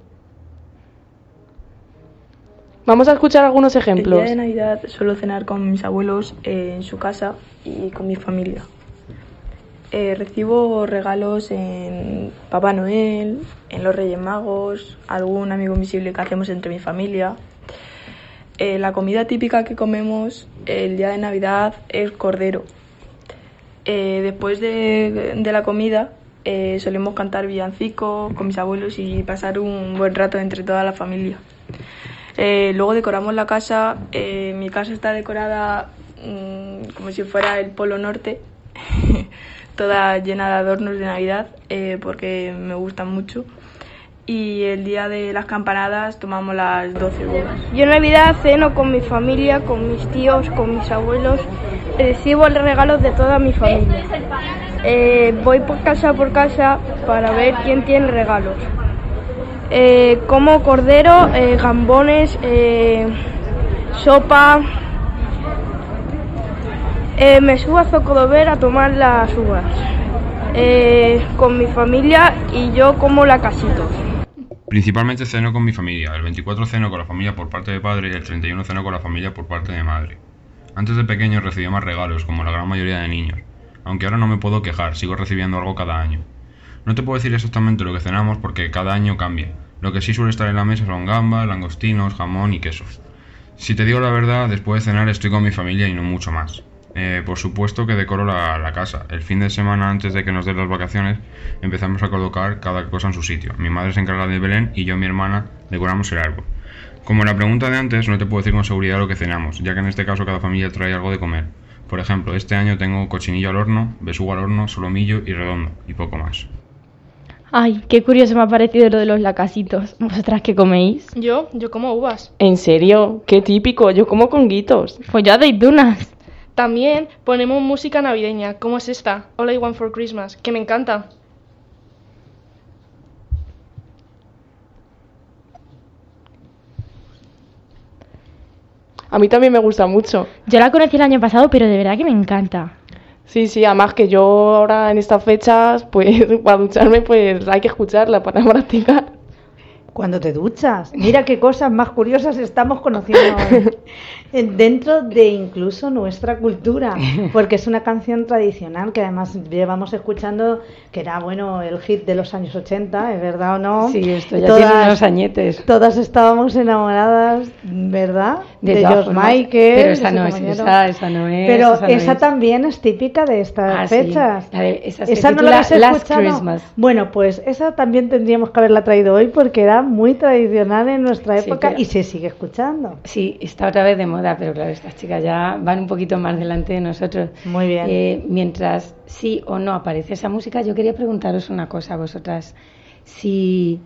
Vamos a escuchar algunos ejemplos. El día de Navidad suelo cenar con mis abuelos eh, en su casa y con mi familia. Eh, recibo regalos en Papá Noel, en los Reyes Magos, algún amigo invisible que hacemos entre mi familia. Eh, la comida típica que comemos el día de Navidad es cordero. Eh, después de, de la comida eh, solemos cantar villancicos con mis abuelos y pasar un buen rato entre toda la familia. Eh, luego decoramos la casa. Eh, mi casa está decorada mmm, como si fuera el Polo Norte, toda llena de adornos de Navidad, eh, porque me gustan mucho. y el día de las campanadas tomamos las doce uvas. Yo en Navidad ceno con mi familia, con mis tíos, con mis abuelos, recibo regalos de toda mi familia. Eh, voy por casa por casa para ver quién tiene regalos. Eh, como cordero, eh, gambones, eh, sopa. Eh, me subo a Zocodover a tomar las uvas eh, con mi familia y yo como la casitos. Principalmente ceno con mi familia. El veinticuatro ceno con la familia por parte de padre y el treinta y uno ceno con la familia por parte de madre. Antes de pequeño recibía más regalos, como la gran mayoría de niños. Aunque ahora no me puedo quejar, sigo recibiendo algo cada año. No te puedo decir exactamente lo que cenamos porque cada año cambia. Lo que sí suele estar en la mesa son gambas, langostinos, jamón y quesos. Si te digo la verdad, después de cenar estoy con mi familia y no mucho más. Eh, por supuesto que decoro la, la casa. El fin de semana antes de que nos den las vacaciones empezamos a colocar cada cosa en su sitio. Mi madre se encarga de Belén y yo y mi hermana decoramos el árbol. Como en la pregunta de antes, no te puedo decir con seguridad lo que cenamos, ya que en este caso cada familia trae algo de comer. Por ejemplo, este año tengo cochinillo al horno, besugo al horno, solomillo y redondo, y poco más. Ay, qué curioso me ha parecido lo de los lacasitos. ¿Vosotras qué coméis? Yo, yo como uvas. ¿En serio? Qué típico, yo como conguitos. Pues yo aceitunas. También ponemos música navideña, como es esta, All I Want for Christmas, que me encanta. A mí también me gusta mucho. Yo la conocí el año pasado, pero de verdad que me encanta. Sí, sí, además que yo ahora en estas fechas, pues para ducharme, pues hay que escucharla para practicar. Cuando te duchas, mira qué cosas más curiosas estamos conociendo hoy. Dentro de incluso nuestra cultura, porque es una canción tradicional que además llevamos escuchando, que era bueno el hit de los años ochenta, ¿es verdad o no? Sí, esto ya todas, tiene unos añetes. Todas estábamos enamoradas, ¿verdad? De, de George Michael. Pero esa no es, esa, esa no es. Pero esa, esa no es. también es típica de estas ah, fechas. Sí. La de, esa esa no la la has Last escuchado. Christmas. Bueno, pues esa también tendríamos que haberla traído hoy porque era muy tradicional en nuestra época, sí, pero, y se sigue escuchando. Sí, está otra vez de moda, pero claro, estas chicas ya van un poquito más delante de nosotros. Muy bien. Eh, mientras sí o no aparece esa música, yo quería preguntaros una cosa a vosotras. Si,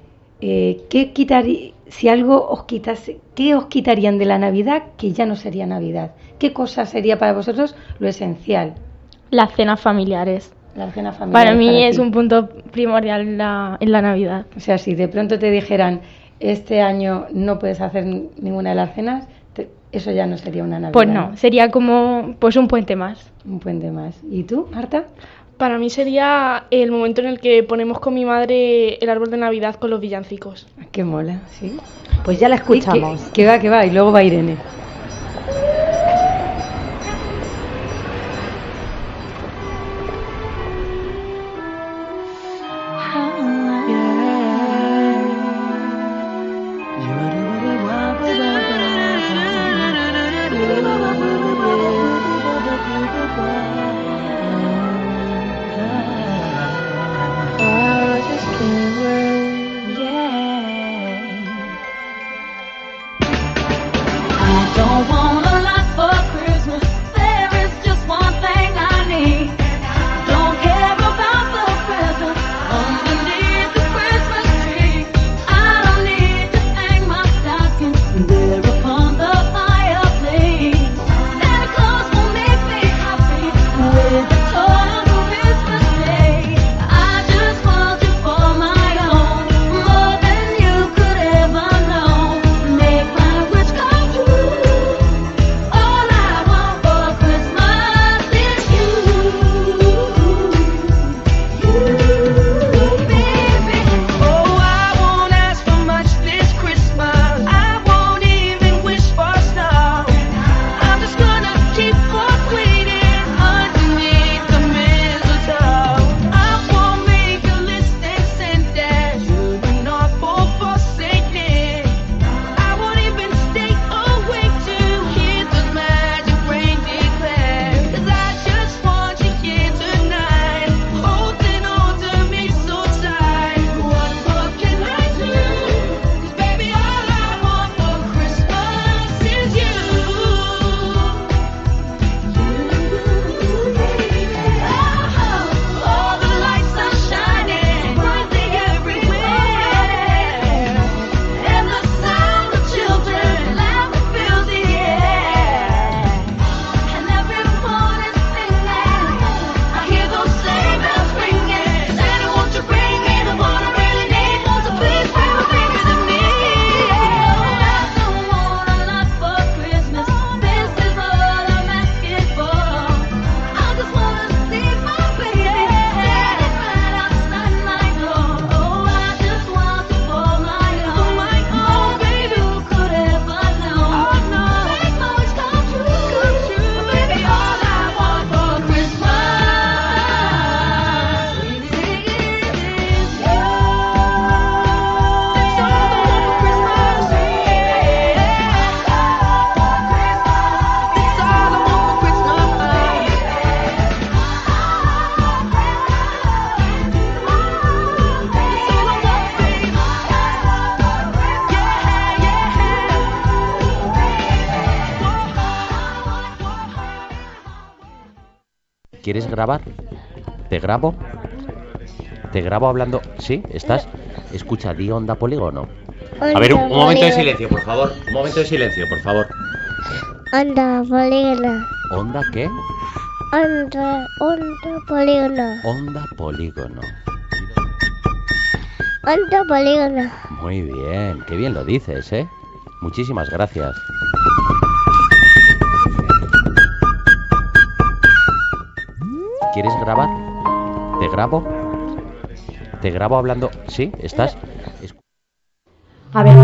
eh, ¿qué quitaría, si algo os quitase, ¿qué os quitarían de la Navidad que ya no sería Navidad? ¿Qué cosa sería para vosotros lo esencial? Las cenas familiares. Las cenas familiares. Para mí para es ti. un punto primordial en la, en la Navidad. O sea, si de pronto te dijeran, este año no puedes hacer ninguna de las cenas, te, eso ya no sería una Navidad. Pues no, sería como pues un puente más. Un puente más. ¿Y tú, Marta? Para mí sería el momento en el que ponemos con mi madre el árbol de Navidad con los villancicos. Qué mola, sí. Pues ya la escuchamos. Que va, que va, y luego va Irene. I don't ¿Quieres grabar? ¿Te grabo? ¿Te grabo hablando? ¿Sí? ¿Estás? Escucha, di onda polígono. A ver, un, un momento de silencio, por favor. Un momento de silencio, por favor. Onda polígono. ¿Onda qué? Onda, onda polígono. Onda polígono. Onda polígono. Muy bien, qué bien lo dices, ¿eh? Muchísimas gracias. ¿Quieres grabar? ¿Te grabo? ¿Te grabo hablando? ¿Sí? ¿Estás? A ver,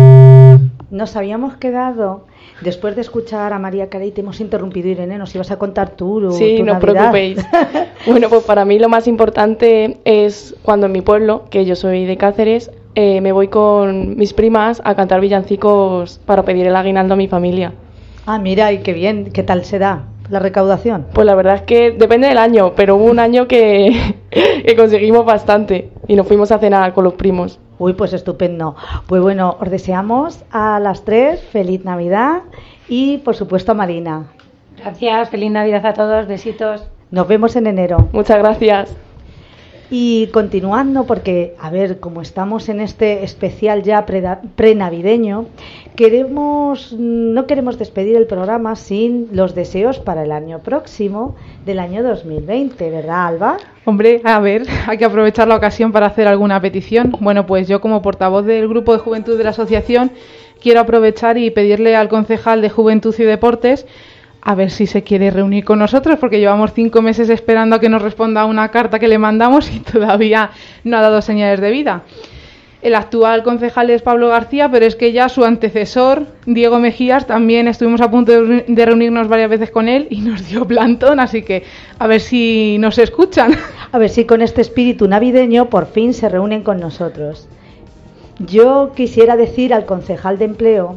nos habíamos quedado, después de escuchar a María Carey, te hemos interrumpido, Irene, nos ibas a contar tú. Sí, tu no os Navidad. preocupéis. Bueno, pues para mí lo más importante es cuando en mi pueblo, que yo soy de Cáceres, eh, me voy con mis primas a cantar villancicos para pedir el aguinaldo a mi familia. Ah, mira, y qué bien, ¿qué tal se da la recaudación? Pues la verdad es que depende del año, pero hubo un año que, que conseguimos bastante y nos fuimos a cenar con los primos. Uy, pues estupendo. Pues bueno, os deseamos a las tres feliz Navidad y por supuesto a Marina. Gracias, feliz Navidad a todos, besitos. Nos vemos en enero. Muchas gracias. Y continuando, porque, a ver, como estamos en este especial ya pre-navideño, queremos, no queremos despedir el programa sin los deseos para el año próximo, del año dos mil veinte, ¿verdad, Alba? Hombre, a ver, hay que aprovechar la ocasión para hacer alguna petición. Bueno, pues yo como portavoz del Grupo de Juventud de la Asociación quiero aprovechar y pedirle al concejal de Juventud y Deportes a ver si se quiere reunir con nosotros, porque llevamos cinco meses esperando a que nos responda una carta que le mandamos y todavía no ha dado señales de vida. El actual concejal es Pablo García, pero es que ya su antecesor, Diego Mejías, también estuvimos a punto de reunirnos varias veces con él y nos dio plantón, así que a ver si nos escuchan. A ver si con este espíritu navideño por fin se reúnen con nosotros. Yo quisiera decir al concejal de empleo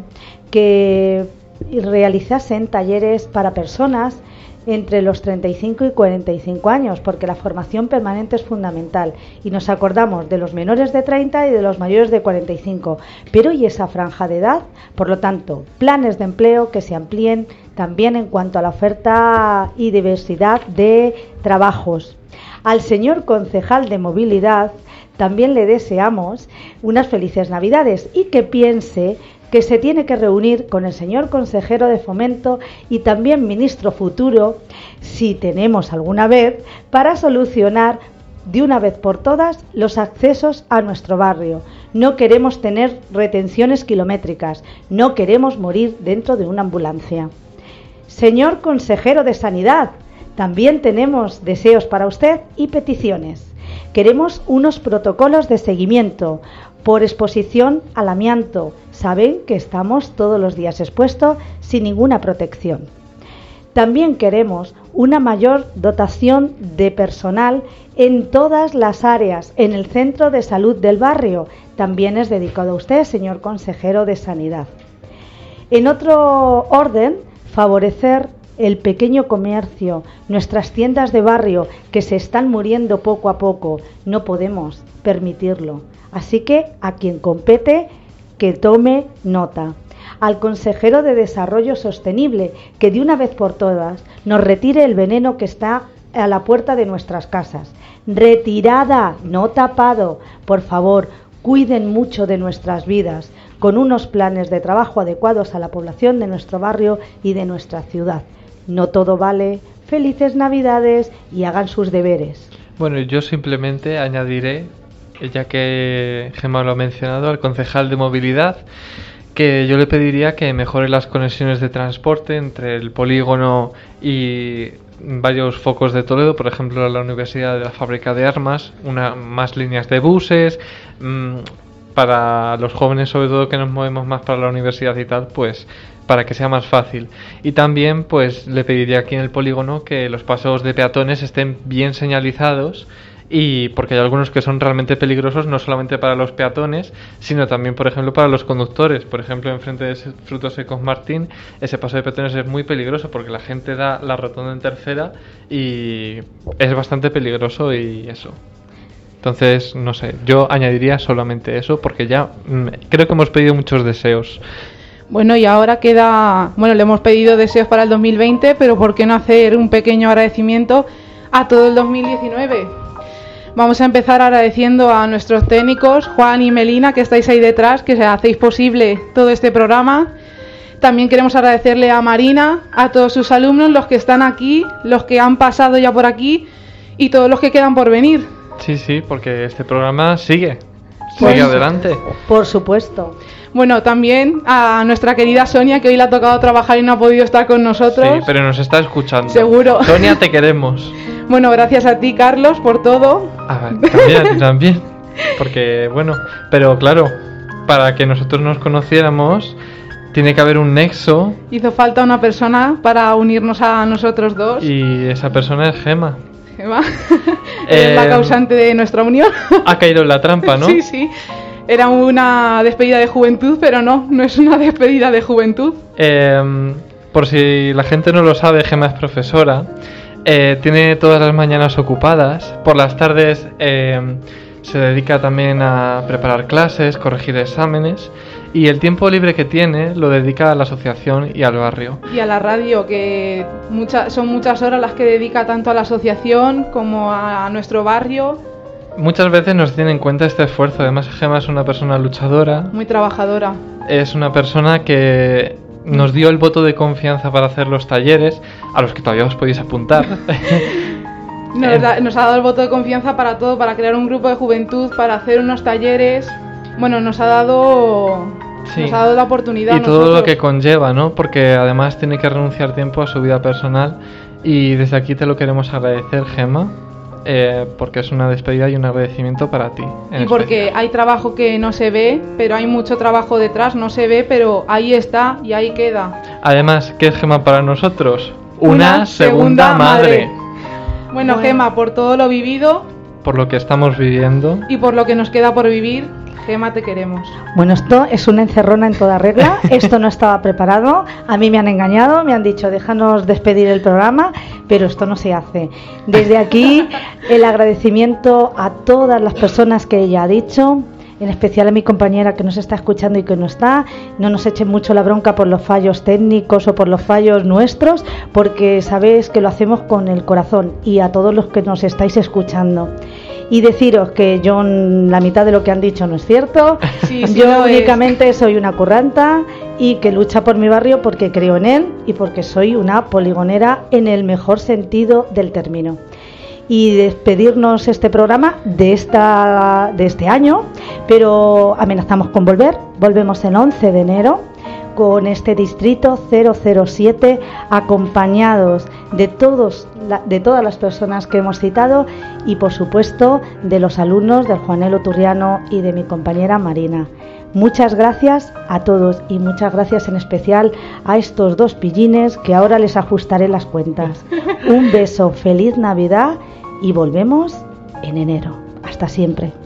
que realizasen talleres para personas entre los treinta y cinco y cuarenta y cinco años, porque la formación permanente es fundamental y nos acordamos de los menores de treinta y de los mayores de cuarenta y cinco, pero ¿y esa franja de edad? Por lo tanto, planes de empleo que se amplíen también en cuanto a la oferta y diversidad de trabajos. Al señor concejal de movilidad también le deseamos unas felices Navidades y que piense que se tiene que reunir con el señor consejero de Fomento y también ministro futuro, si tenemos alguna vez, para solucionar de una vez por todas los accesos a nuestro barrio. No queremos tener retenciones kilométricas, no queremos morir dentro de una ambulancia. Señor consejero de Sanidad, también tenemos deseos para usted y peticiones. Queremos unos protocolos de seguimiento por exposición al amianto. Saben que estamos todos los días expuestos sin ninguna protección. También queremos una mayor dotación de personal en todas las áreas. En el centro de salud del barrio también es dedicado a usted, señor consejero de Sanidad. En otro orden, favorecer el pequeño comercio, nuestras tiendas de barrio que se están muriendo poco a poco. No podemos permitirlo. Así que a quien compete que tome nota. Al consejero de Desarrollo Sostenible que de una vez por todas nos retire el veneno que está a la puerta de nuestras casas. Retirada, no tapado. Por favor, cuiden mucho de nuestras vidas con unos planes de trabajo adecuados a la población de nuestro barrio y de nuestra ciudad. No todo vale. Felices Navidades y hagan sus deberes. Bueno, yo simplemente añadiré, ya que Gemma lo ha mencionado, al concejal de movilidad, que yo le pediría que mejore las conexiones de transporte entre el polígono y varios focos de Toledo, por ejemplo la Universidad de la Fábrica de Armas, una, más líneas de buses, mmm, para los jóvenes sobre todo que nos movemos más para la universidad y tal, pues para que sea más fácil. Y también pues le pediría aquí en el polígono que los pasos de peatones estén bien señalizados, y porque hay algunos que son realmente peligrosos, no solamente para los peatones, sino también, por ejemplo, para los conductores. Por ejemplo, enfrente de Frutos Secos Martín, ese paso de peatones es muy peligroso porque la gente da la rotonda en tercera y es bastante peligroso y eso. Entonces, no sé, yo añadiría solamente eso porque ya mmm, creo que hemos pedido muchos deseos. Bueno, y ahora queda, bueno, le hemos pedido deseos para el dos mil veinte, pero ¿por qué no hacer un pequeño agradecimiento a todo el dos mil diecinueve. Vamos a empezar agradeciendo a nuestros técnicos, Juan y Melina, que estáis ahí detrás, que hacéis posible todo este programa. También queremos agradecerle a Marina, a todos sus alumnos, los que están aquí, los que han pasado ya por aquí y todos los que quedan por venir. Sí, sí, porque este programa sigue, Pues, sigue adelante. Por supuesto. Bueno, también a nuestra querida Sonia, que hoy le ha tocado trabajar y no ha podido estar con nosotros. Sí, pero nos está escuchando. Seguro. Sonia, te queremos. Bueno, gracias a ti, Carlos, por todo. Ah, también a ti también. Porque, bueno, pero claro, para que nosotros nos conociéramos, tiene que haber un nexo. Hizo falta una persona para unirnos a nosotros dos. Y esa persona es Gema. Gema. Es Eh, la causante de nuestra unión. Ha caído en la trampa, ¿no? Sí, sí. Era una despedida de juventud, pero no, no es una despedida de juventud. Eh, por si la gente no lo sabe, Gema es profesora. Eh, tiene todas las mañanas ocupadas. Por las tardes eh, se dedica también a preparar clases, corregir exámenes. Y el tiempo libre que tiene lo dedica a la asociación y al barrio. Y a la radio, que mucha, son muchas horas las que dedica tanto a la asociación como a, a nuestro barrio. Muchas veces nos tiene en cuenta este esfuerzo. Además, Gema es una persona luchadora. Muy trabajadora. Es una persona que nos dio el voto de confianza para hacer los talleres, a los que todavía os podéis apuntar. Nos, da- nos ha dado el voto de confianza para todo, para crear un grupo de juventud, para hacer unos talleres. Bueno, nos ha dado, Sí. nos ha dado la oportunidad. Y todo nosotros. lo que conlleva, ¿no? Porque además tiene que renunciar tiempo a su vida personal. Y desde aquí te lo queremos agradecer, Gema, eh, porque es una despedida y un agradecimiento para ti. en Y porque hay trabajo que no se ve, pero hay mucho trabajo detrás, no se ve, pero ahí está y ahí queda. Además, ¿qué es Gema para nosotros? Una, Una segunda, segunda madre. Bueno, Bueno. Gema, por todo lo vivido Por lo que estamos viviendo. y por lo que nos queda por vivir, Gema, te queremos. Bueno, esto es una encerrona en toda regla. Esto no estaba preparado. A mí me han engañado, me han dicho, déjanos despedir el programa, pero esto no se hace. Desde aquí, el agradecimiento a todas las personas que ella ha dicho, en especial a mi compañera que nos está escuchando y que no está. No nos echen mucho la bronca por los fallos técnicos o por los fallos nuestros, porque sabéis que lo hacemos con el corazón, y a todos los que nos estáis escuchando. Y deciros que yo mm, la mitad de lo que han dicho no es cierto. Sí, sí yo lo es. únicamente soy una curranta y que lucha por mi barrio porque creo en él y porque soy una poligonera en el mejor sentido del término. Y despedirnos este programa de esta de este año, pero amenazamos con volver. Volvemos el once de enero con este distrito cero cero siete, acompañados de todos la- de todas las personas que hemos citado y por supuesto de los alumnos del Juanelo Turriano y de mi compañera Marina. Muchas gracias a todos y muchas gracias en especial a estos dos pillines que ahora les ajustaré las cuentas. Un beso, feliz Navidad y volvemos en enero. Hasta siempre.